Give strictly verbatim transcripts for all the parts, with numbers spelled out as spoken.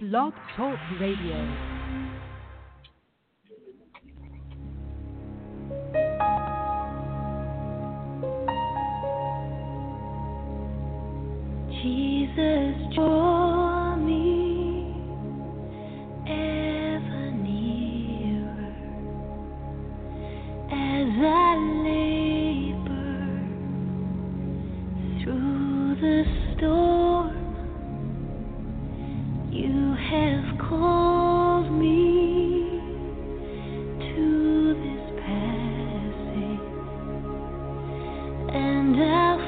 Blog Talk Radio. Jesus, draw me ever nearer as I labor through the storm. You have called me to this passage, and I'll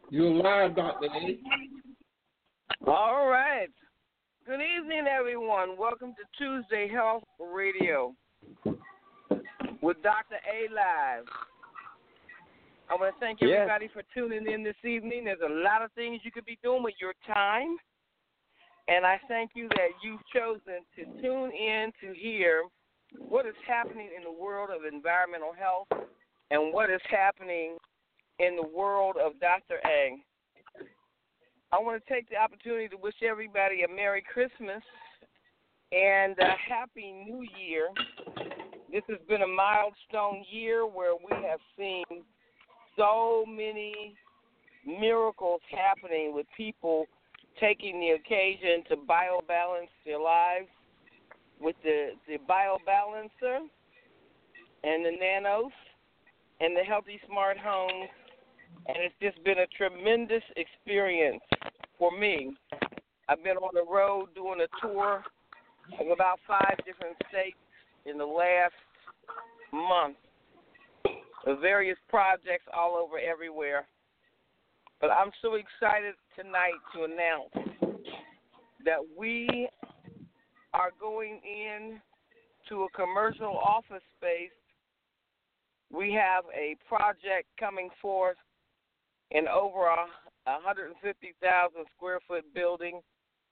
You're live, Doctor A. All right. Good evening, everyone. Welcome to Tuesday Health Radio with Doctor A Live. I want to thank everybody yes. for tuning in this evening. There's a lot of things you could be doing with your time, and I thank you that you've chosen to tune in to hear what is happening in the world of environmental health and what is happening in the world of Doctor A. I want to take the opportunity to wish everybody a Merry Christmas and a Happy New Year. This has been a milestone year where we have seen so many miracles happening with people taking the occasion to biobalance their lives with the, the BioBalancer and the Nanos and the Healthy Smart Homes. And it's just been a tremendous experience for me. I've been on the road doing a tour of about five different states in the last month, of various projects all over everywhere. But I'm so excited tonight to announce that we are going in to a commercial office space. We have a project coming forth in over a one hundred fifty thousand square foot building,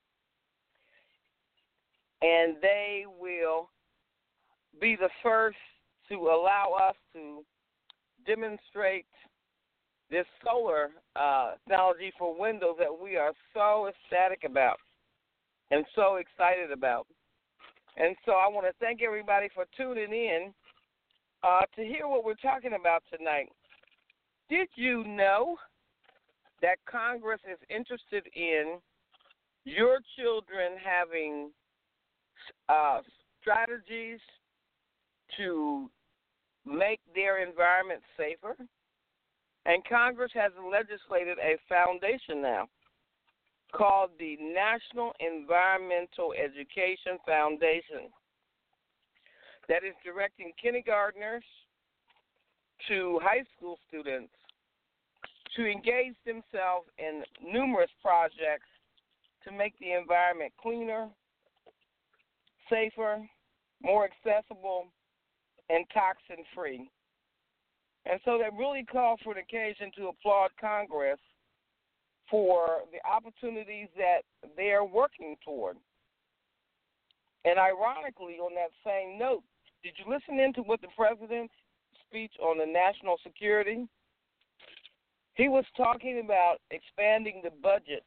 and they will be the first to allow us to demonstrate this solar uh, technology for windows that we are so ecstatic about and so excited about. And so I want to thank everybody for tuning in uh, to hear what we're talking about tonight. Did you know that Congress is interested in your children having uh, strategies to make their environment safer? And Congress has legislated a foundation now called the National Environmental Education Foundation that is directing kindergartners to high school students to engage themselves in numerous projects to make the environment cleaner, safer, more accessible, and toxin-free. And so that really calls for an occasion to applaud Congress for the opportunities that they are working toward. And ironically, on that same note, did you listen in to what the president's speech on the national security? He was talking about expanding the budget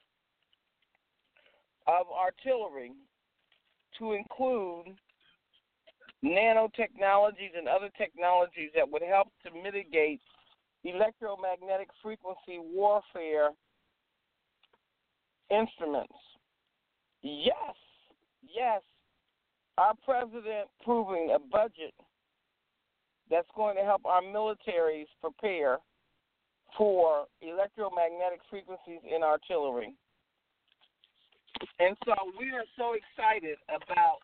of artillery to include nanotechnologies and other technologies that would help to mitigate electromagnetic frequency warfare instruments. Yes, yes, our president proving a budget that's going to help our militaries prepare for electromagnetic frequencies in artillery. And so we are so excited about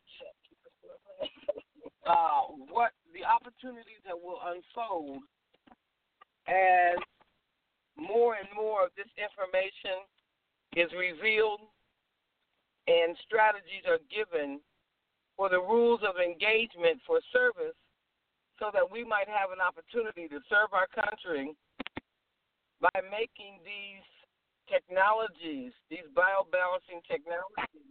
uh, what the opportunities that will unfold as more and more of this information is revealed and strategies are given for the rules of engagement for service so that we might have an opportunity to serve our country by making these technologies, these biobalancing technologies,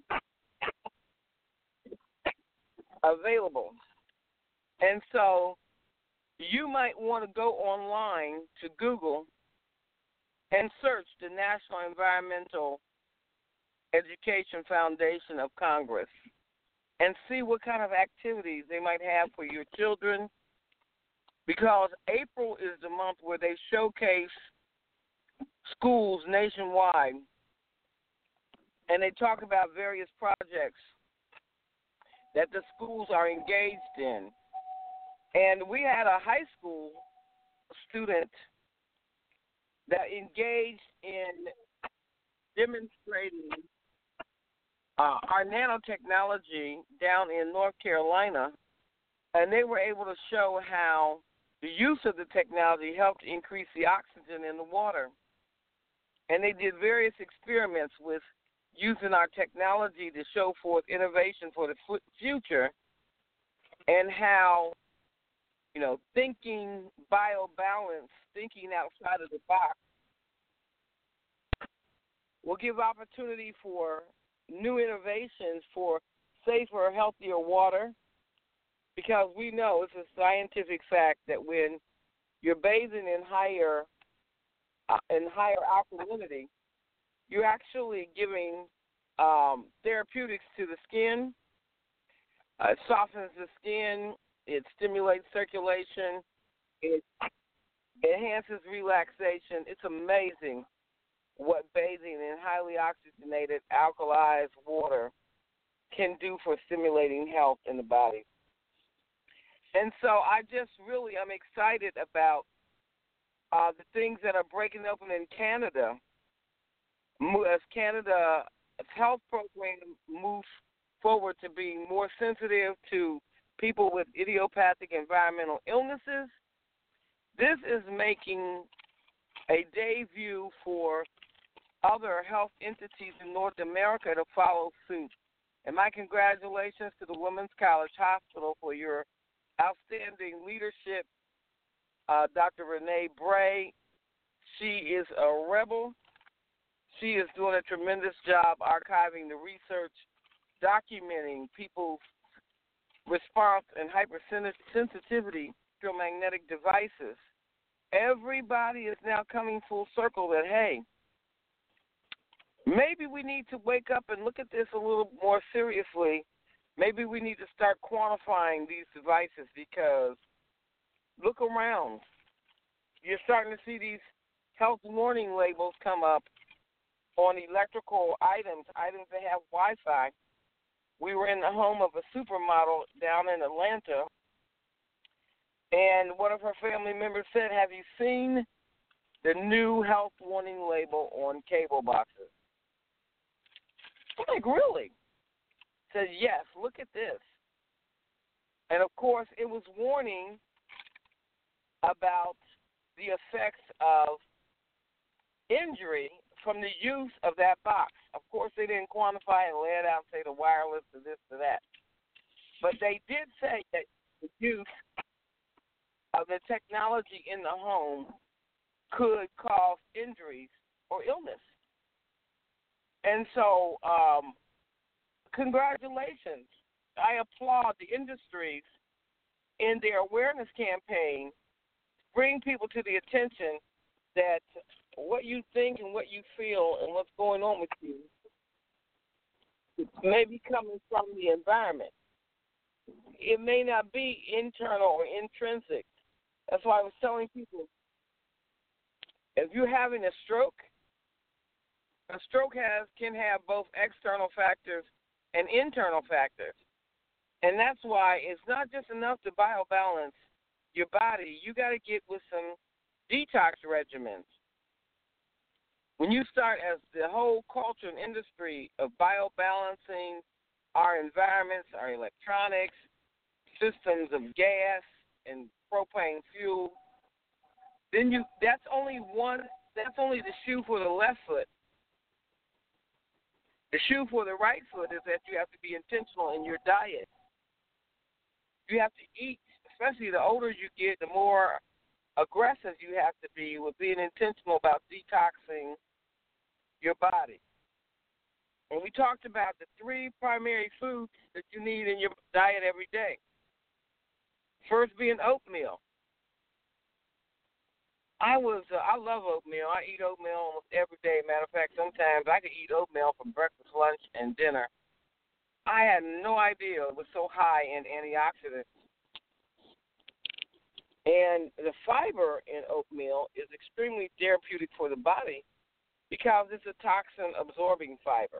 available. And so you might want to go online to Google and search the National Environmental Education Foundation of Congress and see what kind of activities they might have for your children, because April is the month where they showcase schools nationwide, and they talk about various projects that the schools are engaged in. And we had a high school student that engaged in demonstrating uh, our nanotechnology down in North Carolina, and they were able to show how the use of the technology helped increase the oxygen in the water. And they did various experiments with using our technology to show forth innovation for the f- future and how, you know, thinking biobalance, thinking outside of the box will give opportunity for new innovations for safer, healthier water, because we know it's a scientific fact that when you're bathing in higher uh, in higher alkalinity, you're actually giving um, therapeutics to the skin. Uh, it softens the skin. It stimulates circulation. It enhances relaxation. It's amazing what bathing in highly oxygenated, alkalized water can do for stimulating health in the body. And so I just really am excited about uh, the things that are breaking open in Canada as Canada's health program moves forward to being more sensitive to people with idiopathic environmental illnesses. This is making a debut for other health entities in North America to follow suit. And my congratulations to the Women's College Hospital for your outstanding leadership. Uh, Doctor Renee Bray, she is a rebel. She is doing a tremendous job archiving the research, documenting people's response and hypersensitivity to magnetic devices. Everybody is now coming full circle that, hey, maybe we need to wake up and look at this a little more seriously. Maybe we need to start quantifying these devices, because look around. You're starting to see these health warning labels come up on electrical items, items that have Wi-Fi. We were in the home of a supermodel down in Atlanta, and one of her family members said, have you seen the new health warning label on cable boxes? I'm like, really? Said, yes, look at this. And, of course, it was warning about the effects of injury from the use of that box. Of course, they didn't quantify and lay it out and say the wireless to this to that. But they did say that the use of the technology in the home could cause injuries or illness. And so, um, congratulations. I applaud the industries in their awareness campaign, bring people to the attention that what you think and what you feel and what's going on with you may be coming from the environment. It may not be internal or intrinsic. That's why I was telling people, if you're having a stroke, a stroke has can have both external factors and internal factors. And that's why it's not just enough to biobalance your body. You got to get with some detox regimens. When you start as the whole culture and industry of biobalancing our environments, our electronics, systems of gas and propane fuel, then you that's only one that's only the shoe for the left foot. The shoe for the right foot is that you have to be intentional in your diet. You have to eat, especially the older you get, the more aggressive you have to be with being intentional about detoxing your body. And we talked about the three primary foods that you need in your diet every day. First being oatmeal. I was uh, I love oatmeal. I eat oatmeal almost every day. Matter of fact, sometimes I could eat oatmeal for breakfast, lunch, and dinner. I had no idea it was so high in antioxidants. And the fiber in oatmeal is extremely therapeutic for the body because it's a toxin-absorbing fiber.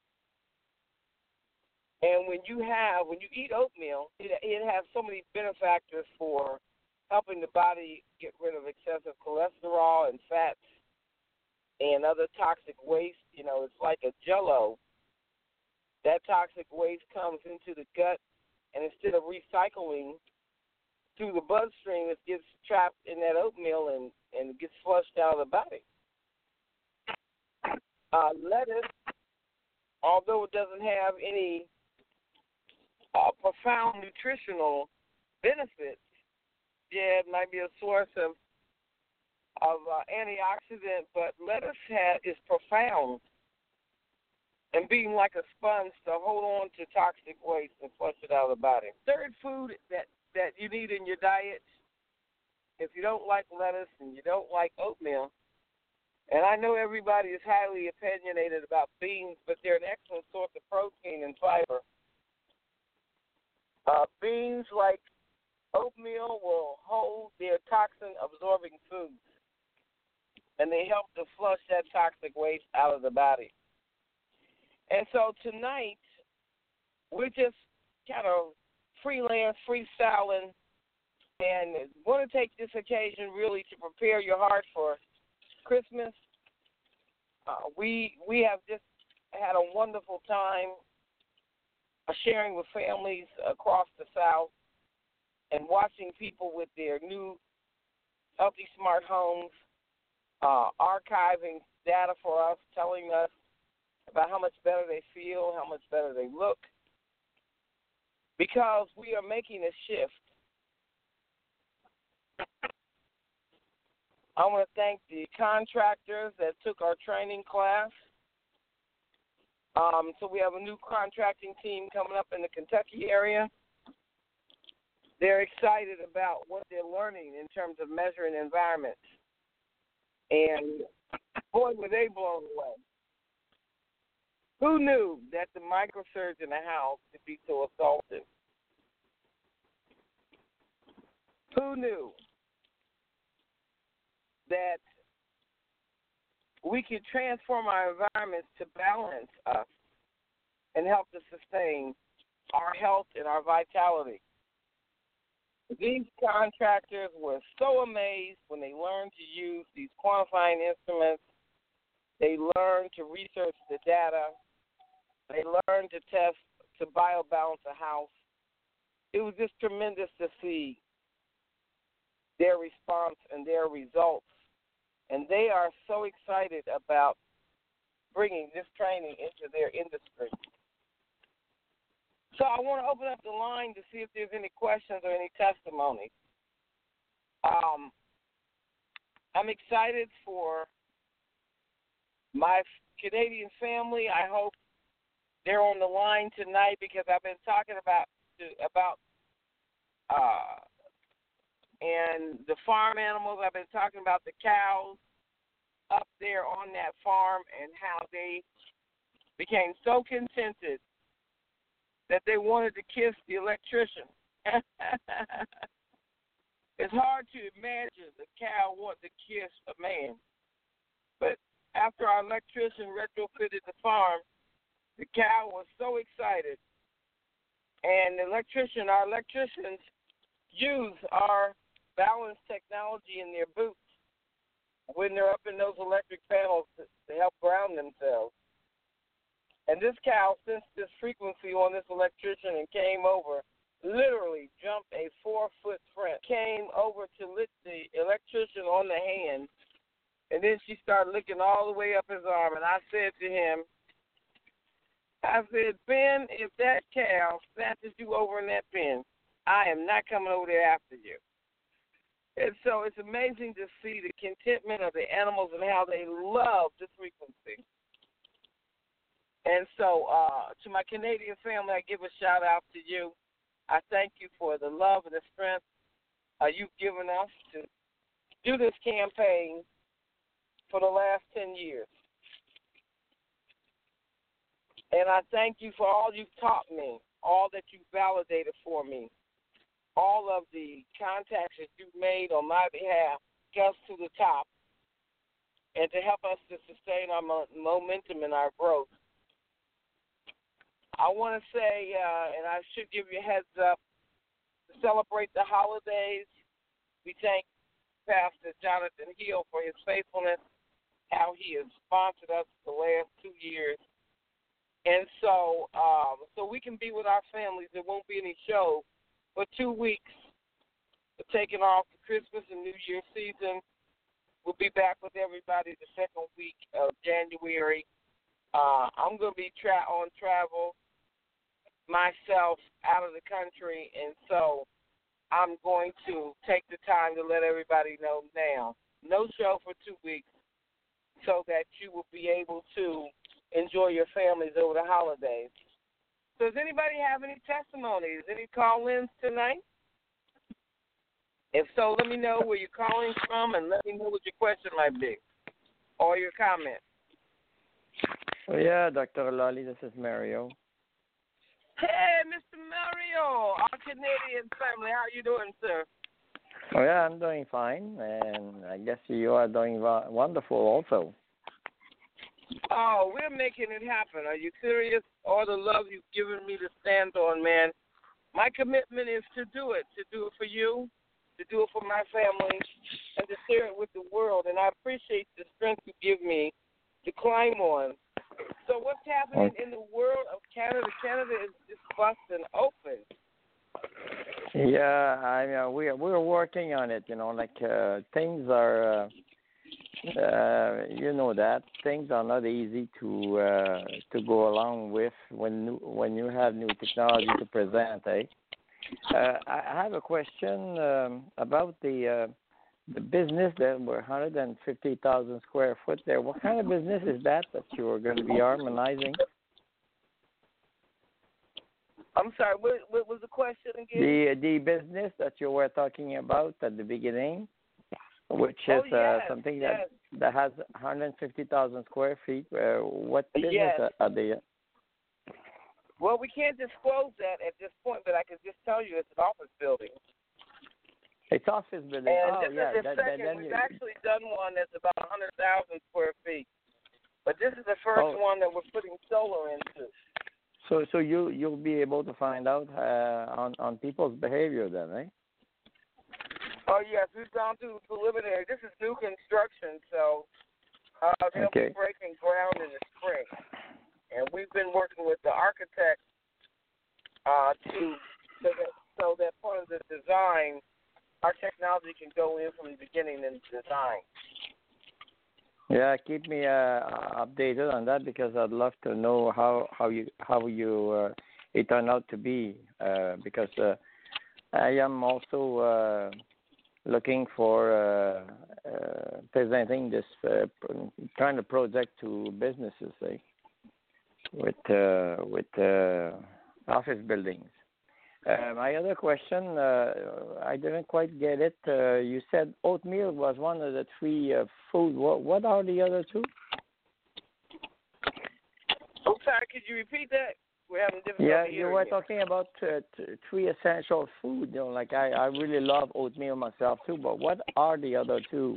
And when you have, when you eat oatmeal, it, it has so many benefactors for helping the body get rid of excessive cholesterol and fats and other toxic waste. You know, it's like a jello. That toxic waste comes into the gut, and instead of recycling through the bloodstream, it gets trapped in that oatmeal and, and gets flushed out of the body. Uh, lettuce, although it doesn't have any uh, profound nutritional benefits, yeah, it might be a source of of uh, antioxidant, but lettuce ha- is profound and being like a sponge to hold on to toxic waste and flush it out of the body. Third food that, that you need in your diet, if you don't like lettuce and you don't like oatmeal, and I know everybody is highly opinionated about beans, but they're an excellent source of protein and fiber. Uh, beans, like oatmeal, will hold their toxin-absorbing foods, and they help to flush that toxic waste out of the body. And so tonight, we're just kind of freelance, freestyling, and want to take this occasion really to prepare your heart for Christmas. Uh, we we have just had a wonderful time uh, sharing with families across the South and watching people with their new healthy smart homes, uh, archiving data for us, telling us about how much better they feel, how much better they look, because we are making a shift. I want to thank the contractors that took our training class. Um, so we have a new contracting team coming up in the Kentucky area. They're excited about what they're learning in terms of measuring environments. And boy, were they blown away. Who knew that the microsurge in the house could be so assaultive? Who knew that we could transform our environments to balance us and help to sustain our health and our vitality? These contractors were so amazed when they learned to use these quantifying instruments. They learned to research the data. They learned to test, to biobalance a house. It was just tremendous to see their response and their results. And they are so excited about bringing this training into their industry. So I want to open up the line to see if there's any questions or any testimonies. Um, I'm excited for my Canadian family. I hope they're on the line tonight because I've been talking about about uh, and the farm animals. I've been talking about the cows up there on that farm and how they became so contented that they wanted to kiss the electrician. It's hard to imagine the cow wanting to kiss a man. But after our electrician retrofitted the farm, the cow was so excited. And the electrician, our electricians use our balance technology in their boots when they're up in those electric panels to, to help ground themselves. And this cow sensed this frequency on this electrician and came over, literally jumped a four-foot sprint, came over to lick the electrician on the hand, and then she started licking all the way up his arm. And I said to him, I said, Ben, if that cow snatches you over in that pen, I am not coming over there after you. And so it's amazing to see the contentment of the animals and how they love the frequency. And so uh, to my Canadian family, I give a shout-out to you. I thank you for the love and the strength uh, you've given us to do this campaign for the last ten years. And I thank you for all you've taught me, all that you've validated for me, all of the contacts that you've made on my behalf, just to the top, and to help us to sustain our mo- momentum and our growth. I want to say, uh, and I should give you a heads up, to celebrate the holidays, we thank Pastor Jonathan Hill for his faithfulness, how he has sponsored us the last two years. And so um, so we can be with our families. There won't be any show for two weeks. We're taking off the Christmas and New Year season. We'll be back with everybody the second week of January. Uh, I'm going to be tra- on travel myself out of the country, and so I'm going to take the time to let everybody know now. No show for two weeks so that you will be able to enjoy your families over the holidays. So does anybody have any testimonies, any call-ins tonight? If so, let me know where you're calling from and let me know what your question might be or your comment. Oh, yeah, Doctor Lally, this is Mario. Hey, Mister Mario, our Canadian family. How you doing, sir? Oh, yeah, I'm doing fine, and I guess you are doing wonderful also. Oh, we're making it happen. Are you serious? All the love you've given me to stand on, man. My commitment is to do it, to do it for you, to do it for my family, and to share it with the world. And I appreciate the strength you give me to climb on. So what's happening in the world of Canada? Canada is just busting open. Yeah, I mean, we're we're working on it. You know, like uh, things are. Uh, uh, you know that things are not easy to uh, to go along with when when you have new technology to present. Eh? Uh, I have a question um, about the. Uh, The business that were one hundred fifty thousand square foot there, what kind of business is that that you are going to be harmonizing? I'm sorry, what, what was the question again? The the business that you were talking about at the beginning, which is oh, yes, uh, something yes. that, that has one hundred fifty thousand square feet. Uh, what business yes. are they? Well, we can't disclose that at this point, but I can just tell you it's an office building. It's office building. And oh, this yeah. is the that, second. that, We've you... actually done one that's about one hundred thousand square feet. But this is the first oh. one that we're putting solar into. So so you, you'll be able to find out uh, on, on people's behavior then, eh? Oh, yes. We've gone through preliminary. This is new construction, so uh, they'll okay. be breaking ground in the spring. And we've been working with the architect uh, to so that, so that part of the design, our technology can go in from the beginning in design. Yeah, keep me uh, updated on that because I'd love to know how how you how you uh, it turned out to be uh, because uh, I am also uh, looking for uh, uh, presenting this uh, kind of project to businesses, eh? with uh, with uh, office buildings. Uh, my other question, uh, I didn't quite get it. Uh, you said oatmeal was one of the three uh, food. What, what are the other two? Oh, sorry, could you repeat that? We're having difficulty Yeah, you were you. talking about uh, t- three essential food. You know, like I, I really love oatmeal myself too. But what are the other two?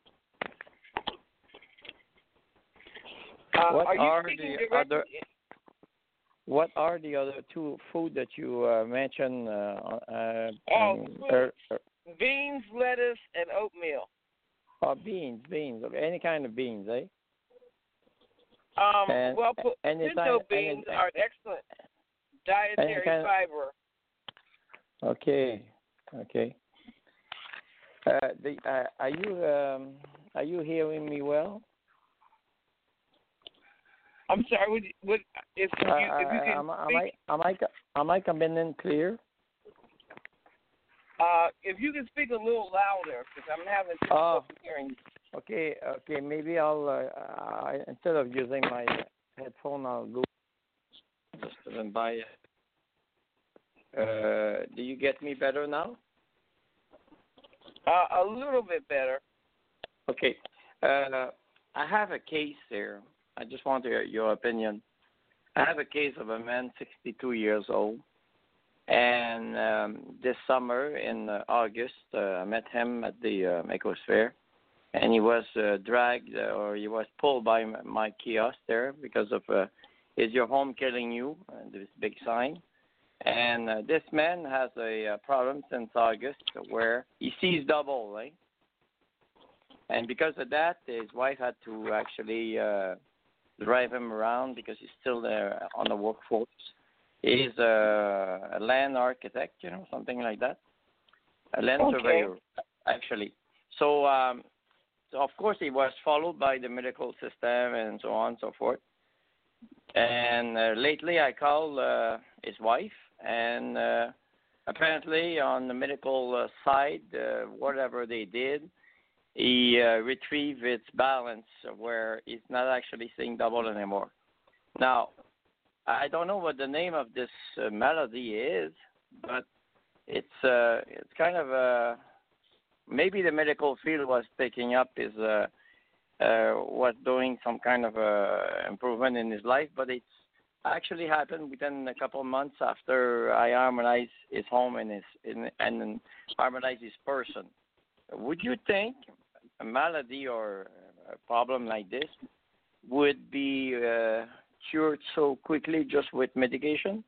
Uh, what are, you are speaking the directly? other? What are the other two food that you uh, mentioned? Uh, uh, Oh, um, er, er, beans, lettuce, and oatmeal. oh, beans, beans, okay, any kind of beans, eh? Um, and, well, p- any pinto time, beans any, are an excellent dietary kind of, fiber. Okay, okay. Uh, the, uh, are you um, are you hearing me well? I'm sorry. Would, would if you Uh, if you can am, am speak, I am I am I coming in clear? uh, if you can speak a little louder, because I'm having trouble Oh. hearing you. Okay, okay. Maybe I'll uh, I, instead of using my headphone, I'll go just and buy it. Uh, do you get me better now? Uh, a little bit better. Okay. Uh, I have a case here. I just want your, your opinion. I have a case of a man, sixty-two years old, and um, this summer in uh, August, uh, I met him at the uh, Ecosphere, and he was uh, dragged uh, or he was pulled by my, my kiosk there because of uh, "Is your home killing you?" Uh, this big sign. And uh, this man has a uh, problem since August where he sees double, right? And because of that, his wife had to actually uh, drive him around because he's still there on the workforce. He's a, a land architect, you know, something like that. A land okay. surveyor, actually. So, um, so, of course, he was followed by the medical system and so on and so forth. And uh, lately, I called uh, his wife, and uh, apparently, on the medical uh, side, uh, whatever they did, he uh, retrieved its balance where he's not actually seeing double anymore. Now, I don't know what the name of this uh, malady is, but it's uh, it's kind of a maybe the medical field was taking up his uh, uh, was doing some kind of uh, improvement in his life, but it's actually happened within a couple of months after I harmonized his home and his in, and harmonized his person. Would you think a malady or a problem like this would be uh, cured so quickly just with medication?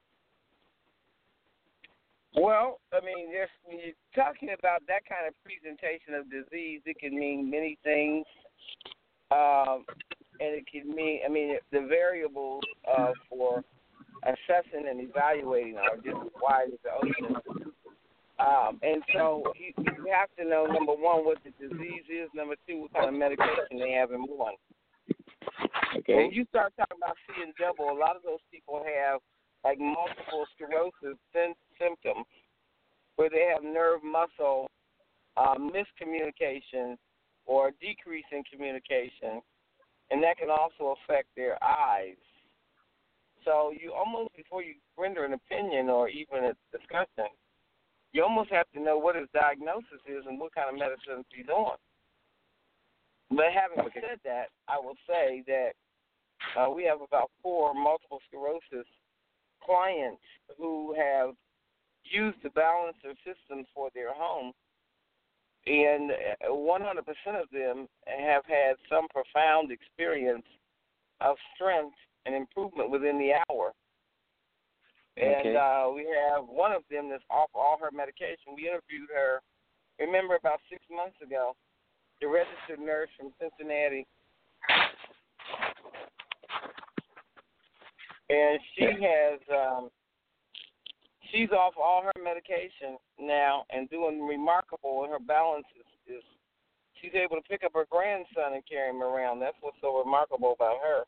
Well, I mean, there's, when you're talking about that kind of presentation of disease, it can mean many things. Um, and it can mean, I mean, the variables uh, for assessing and evaluating are just as wide as the ocean. Um, and so you, you have to know, number one, what the disease is, number two, what kind of medication they have in one. Okay. When you start talking about seeing double, a lot of those people have like multiple sclerosis symptoms where they have nerve muscle uh, miscommunication or decrease in communication, and that can also affect their eyes. So you almost, before you render an opinion or even a discussion, you almost have to know what his diagnosis is and what kind of medicine he's on. But having Okay. said that, I will say that uh, we have about four multiple sclerosis clients who have used the balancer systems for their home, and one hundred percent of them have had some profound experience of strength and improvement within the hour. And Okay. uh, we have one of them that's off all her medication. We interviewed her, remember, about six months ago, the registered nurse from Cincinnati. And she has, um, she's off all her medication now and doing remarkable, and her balance is, is, she's able to pick up her grandson and carry him around. That's what's so remarkable about her.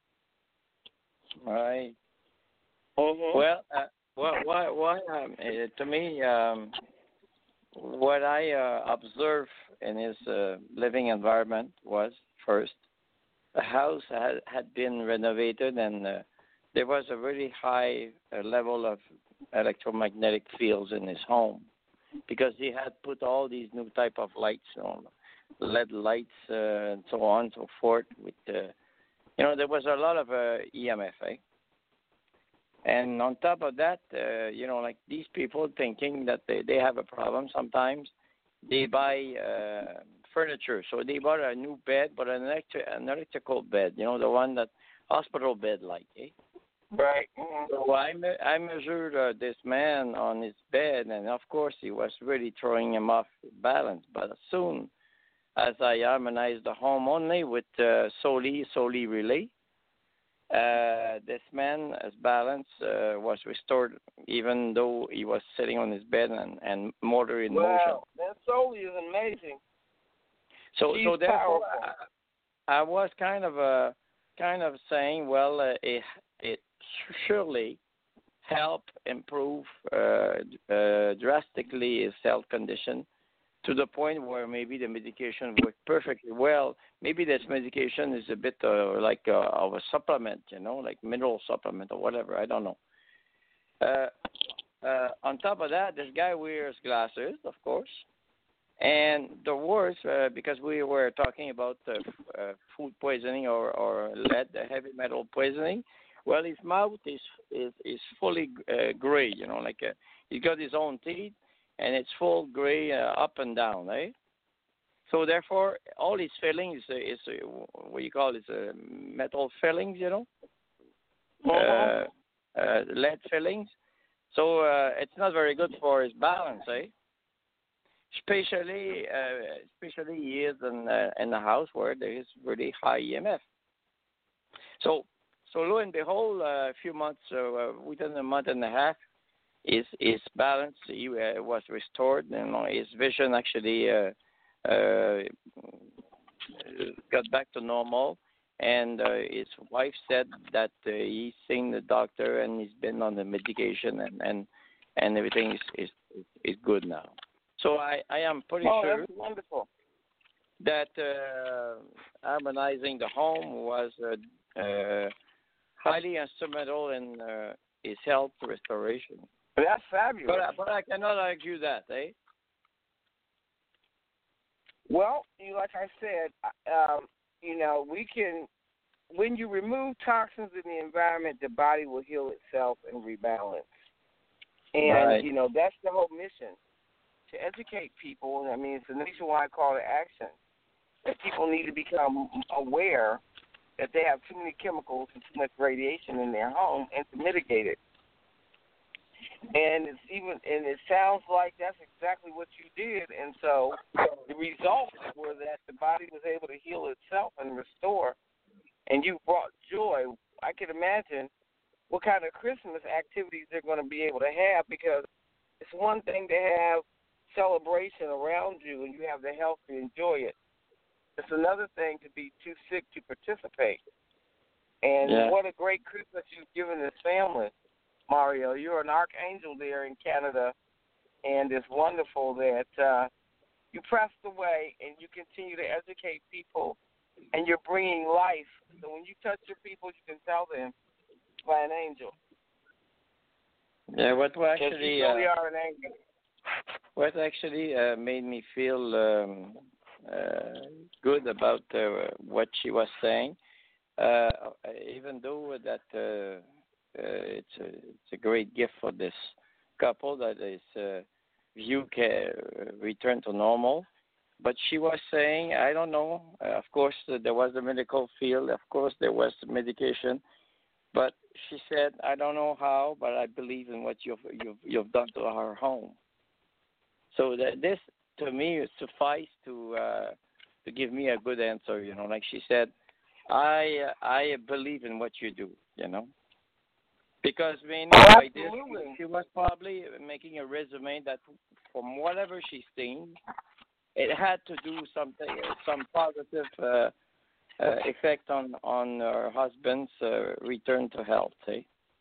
Right. Mm-hmm. Well, uh, well, why, why, um, uh, to me, um, what I uh, observed in his uh, living environment was, first, the house had, had been renovated, and uh, there was a really high uh, level of electromagnetic fields in his home because he had put all these new type of lights on, L E D lights uh, and so on and so forth. With uh, you know, there was a lot of uh, E M F, eh? And on top of that, uh, you know, like these people thinking that they, they have a problem sometimes, they buy uh, furniture. So they bought a new bed, but an, electric, an electrical bed, you know, the one that hospital bed like, eh? Right. Mm-hmm. So I, me- I measured uh, this man on his bed, and of course he was really throwing him off balance. But as soon as I harmonized the home only with uh, solely, solely relay, Uh, this man's balance uh, was restored, even though he was sitting on his bed and, and motor in wow, motion. that solely is amazing. So, She's so therefore, powerful. I, I was kind of uh, kind of saying, well, uh, it it surely helped improve uh, uh, drastically his health condition, to the point where maybe the medication worked perfectly well. Maybe this medication is a bit uh, like uh, of a supplement, you know, like mineral supplement or whatever. I don't know. Uh, uh, on top of that, this guy wears glasses, of course. And the worst, uh, because we were talking about uh, f- uh, food poisoning or, or lead, uh, heavy metal poisoning, well, his mouth is is, is fully uh, gray, you know, like uh, he's got his own teeth, and it's full gray uh, up and down, eh? So therefore, all his fillings is, is uh, what you call it, uh, metal fillings, you know, uh, uh, lead fillings. So uh, it's not very good for his balance, eh? Especially, uh, especially he is in uh, in a house where there is really high E M F. So, so lo and behold, uh, a few months, uh, within a month and a half, his his balance he, uh, was restored. You know, his vision actually uh, uh, got back to normal. and uh, his wife said that uh, he's seen the doctor and he's been on the medication, and and, and everything is, is is good now. So I, I am pretty oh, sure that's wonderful. that uh, harmonizing the home was uh, uh, highly instrumental in uh, his health restoration. That's fabulous. But I, but I cannot argue that, eh? Well, you like I said, um, you know, we can. When you remove toxins in the environment, the body will heal itself and rebalance. And Right. you know, that's the whole mission, to educate people. I mean, it's a nationwide call to action that people need to become aware that they have too many chemicals and too much radiation in their home, and to mitigate it. And it's even, and it sounds like that's exactly what you did. And so the results were that the body was able to heal itself and restore. And you brought joy. I can imagine what kind of Christmas activities they're going to be able to have, because it's one thing to have celebration around you and you have the health to enjoy it. It's another thing to be too sick to participate. And Yeah. what a great Christmas you've given this family, Mario. You're an archangel there in Canada, and it's wonderful that uh, you pressed away and you continue to educate people, and you're bringing life. So when you touch your people, you can tell them by an angel. Yeah, what will Because actually you really uh, are an angel. what actually uh, made me feel um, uh, good about uh, what she was saying, uh, even though that uh, uh, it's a it's a great gift for this couple that is uh, view can return to normal. But she was saying, I don't know. Uh, of course, uh, there was the medical field. Of course, there was the medication. But she said, I don't know how, but I believe in what you've you've, you've done to our home. So that this, to me, suffice to uh, to give me a good answer. You know, like she said, I uh, I believe in what you do. You know, because meaning Oh, by this, absolutely. she was probably making a resume that from whatever she's seen, it had to do something, some positive uh, uh, effect on on her husband's uh, return to health. Eh?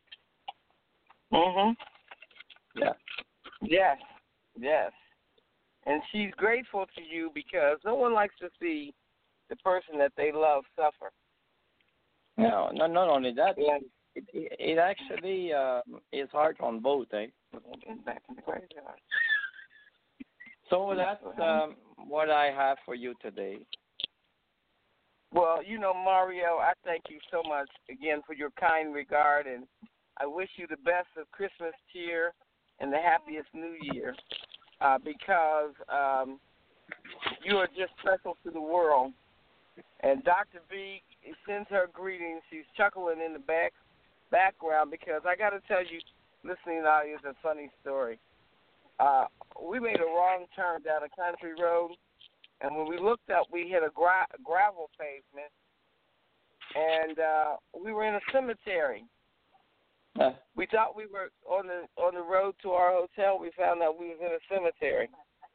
Mhm. Yeah. Yes. Yes. And she's grateful to you because no one likes to see the person that they love suffer. No, no, not only that, And it it, it actually uh, is hard on both. Eh? back in the graveyard. So that's um, what I have for you today. Well, you know, Mario, I thank you so much again for your kind regard, and I wish you the best of Christmas cheer and the happiest New Year, uh, because um, you are just special to the world. And Doctor B sends her greetings. She's chuckling in the back background because I got to tell you, listening audience, a funny story. Uh, we made a wrong turn down a country road, and when we looked up, we hit a gra- gravel pavement, and uh, we were in a cemetery. Uh, We thought we were on the on the road to our hotel. We found out we was in a cemetery,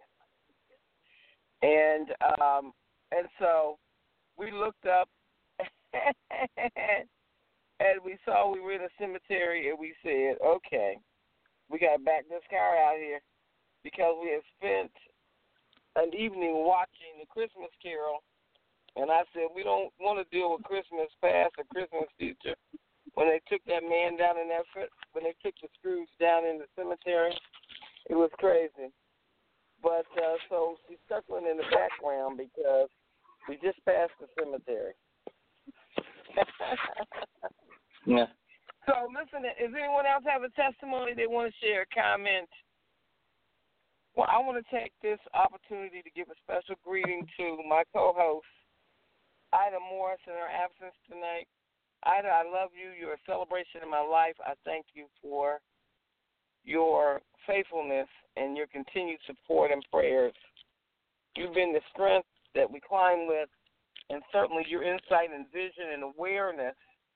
and um, and so we looked up, and we saw we were in a cemetery, and we said, "Okay, we got to back this car out here," because we had spent an evening watching the Christmas Carol, and I said, we don't want to deal with Christmas past or Christmas future. When they took that man down in that, when they took the Scrooge down in the cemetery, it was crazy. But uh, so she's chuckling in the background because we just passed the cemetery. yeah. So listen, does anyone else have a testimony they want to share, a comment? Well, I want to take this opportunity to give a special greeting to my co-host, Ida Morris, in her absence tonight. Ida, I love you. You're a celebration in my life. I thank you for your faithfulness and your continued support and prayers. You've been the strength that we climb with, and certainly your insight and vision and awareness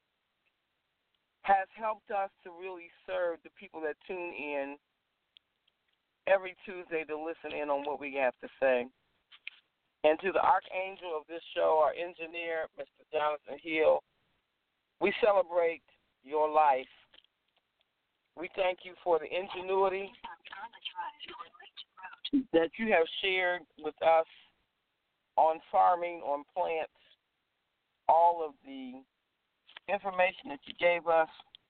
has helped us to really serve the people that tune in every Tuesday to listen in on what we have to say. And to the archangel of this show, our engineer, Mister Jonathan Hill, we celebrate your life. We thank you for the ingenuity that you have shared with us on farming, on plants, all of the information that you gave us,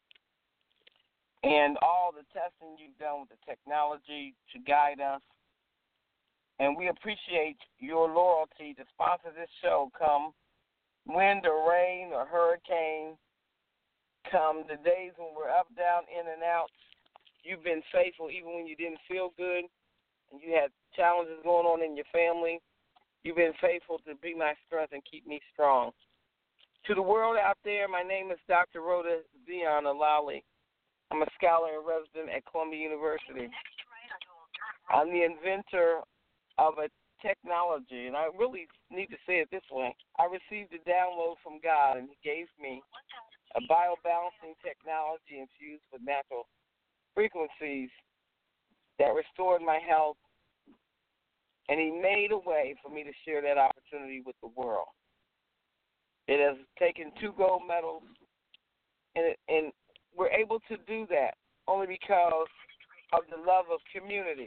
and all the testing you've done with the technology to guide us. And we appreciate your loyalty to sponsor this show come wind or rain or hurricane, come the days when we're up, down, in, and out. You've been faithful even when you didn't feel good and you had challenges going on in your family. You've been faithful to be my strength and keep me strong. To the world out there, my name is Doctor Rhoda Zion Alali. I'm a scholar in resident at Columbia University. I'm the inventor of a technology, and I really need to say it this way. I received a download from God, and He gave me a biobalancing technology infused with natural frequencies that restored my health, and He made a way for me to share that opportunity with the world. It has taken two gold medals, and, it, and we're able to do that only because of the love of community.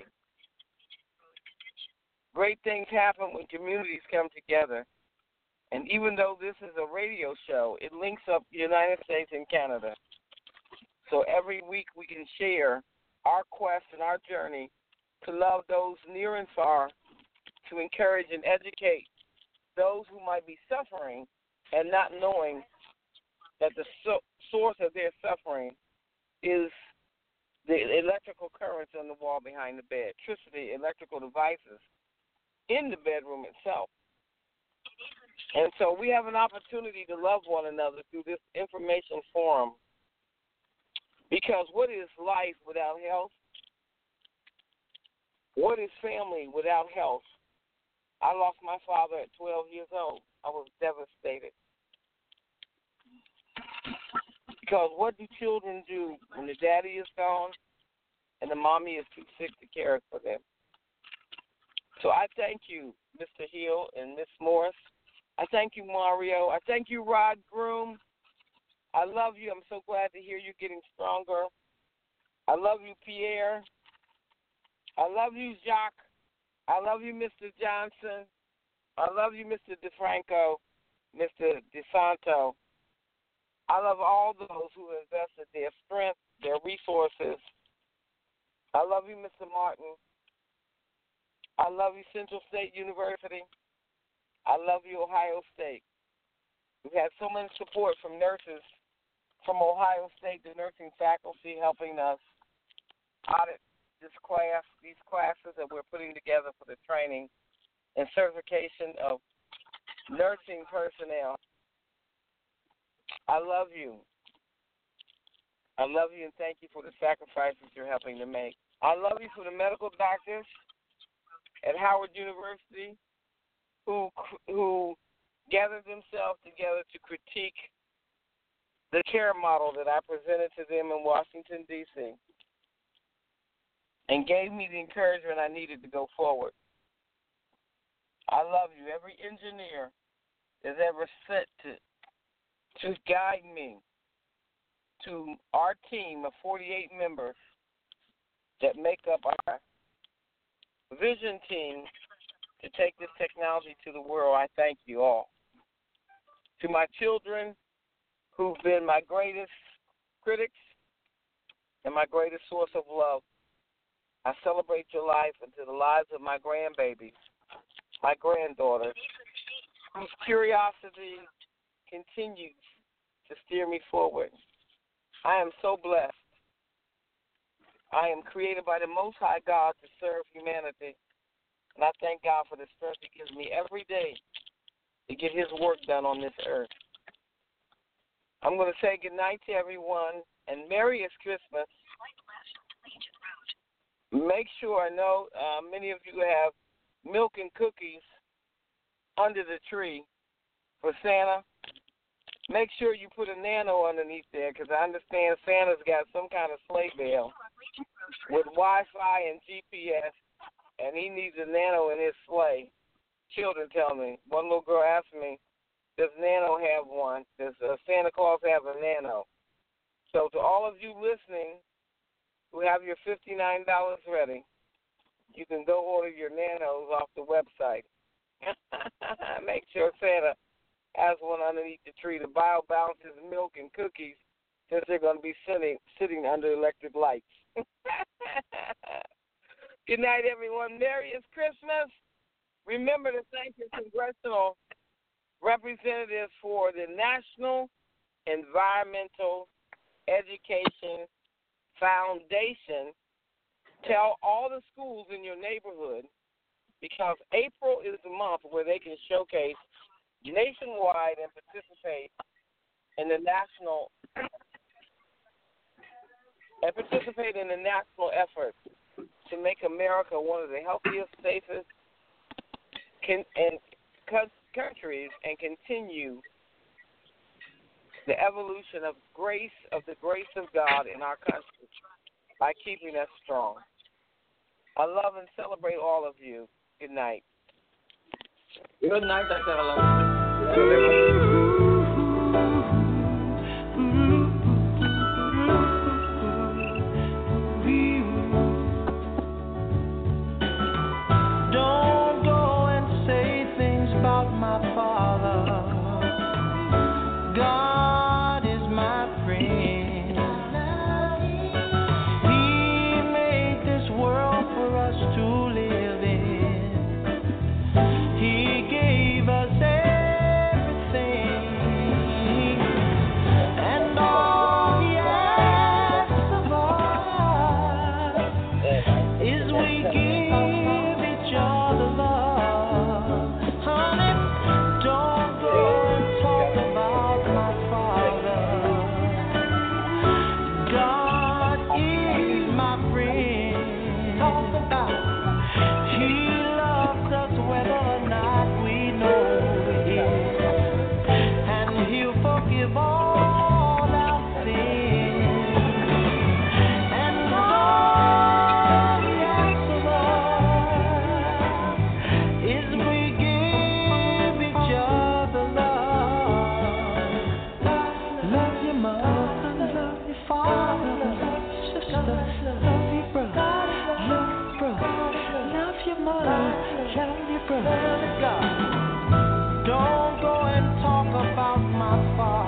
Great things happen when communities come together. And even though this is a radio show, it links up the United States and Canada. So every week we can share our quest and our journey to love those near and far, to encourage and educate those who might be suffering and not knowing that the so- source of their suffering is the electrical currents on the wall behind the bed, electricity, electrical devices in the bedroom itself. And so we have an opportunity to love one another through this information forum. Because what is life without health? What is family without health? I lost my father at twelve years old. I was devastated. Because what do children do when the daddy is gone and the mommy is too sick to care for them? So I thank you, Mister Hill and Miss Morris. I thank you, Mario. I thank you, Rod Groom. I love you. I'm so glad to hear you getting stronger. I love you, Pierre. I love you, Jacques. I love you, Mister Johnson. I love you, Mister DeFranco, Mister DeSanto. I love all those who invested their strength, their resources. I love you, Mister Martin. I love you, Central State University. I love you, Ohio State. We've had so much support from nurses from Ohio State, the nursing faculty, helping us audit this class, these classes that we're putting together for the training and certification of nursing personnel. I love you. I love you and thank you for the sacrifices you're helping to make. I love you for the medical doctors at Howard University who who gathered themselves together to critique the care model that I presented to them in Washington, D C, and gave me the encouragement I needed to go forward. I love you. Every engineer that's ever set to to guide me to our team of forty-eight members that make up our vision team to take this technology to the world, I thank you all. To my children who've been my greatest critics and my greatest source of love, I celebrate your life, and to the lives of my grandbabies, my granddaughters, whose curiosity continues to steer me forward. I am so blessed. I am created by the Most High God to serve humanity, and I thank God for the strength He gives me every day to get His work done on this earth. I'm going to say goodnight to everyone, and Merriest Christmas. Make sure, I know uh, many of you have milk and cookies under the tree for Santa. Make sure you put a nano underneath there, because I understand Santa's got some kind of sleigh bell with Wi-Fi and G P S, and he needs a nano in his sleigh. children tell me. One little girl asked me, does Nano have one? Does uh, Santa Claus have a Nano? So to all of you listening who have your fifty-nine dollars ready, you can go order your Nanos off the website. Make sure Santa has one underneath the tree to bio balances milk and cookies, since they're going to be sitting sitting under electric lights. Good night, everyone. Merry Christmas. Remember to thank your congressional representatives for the National Environmental Education Foundation. Tell all the schools in your neighborhood, because April is the month where they can showcase nationwide and participate in the national and participate in the national effort to make America one of the healthiest, safest can, and countries, and continue the evolution of grace of the grace of God in our country by keeping us strong. I love and celebrate all of you. Good night. Good night, Doctor Alonso. Don't go and talk about my father.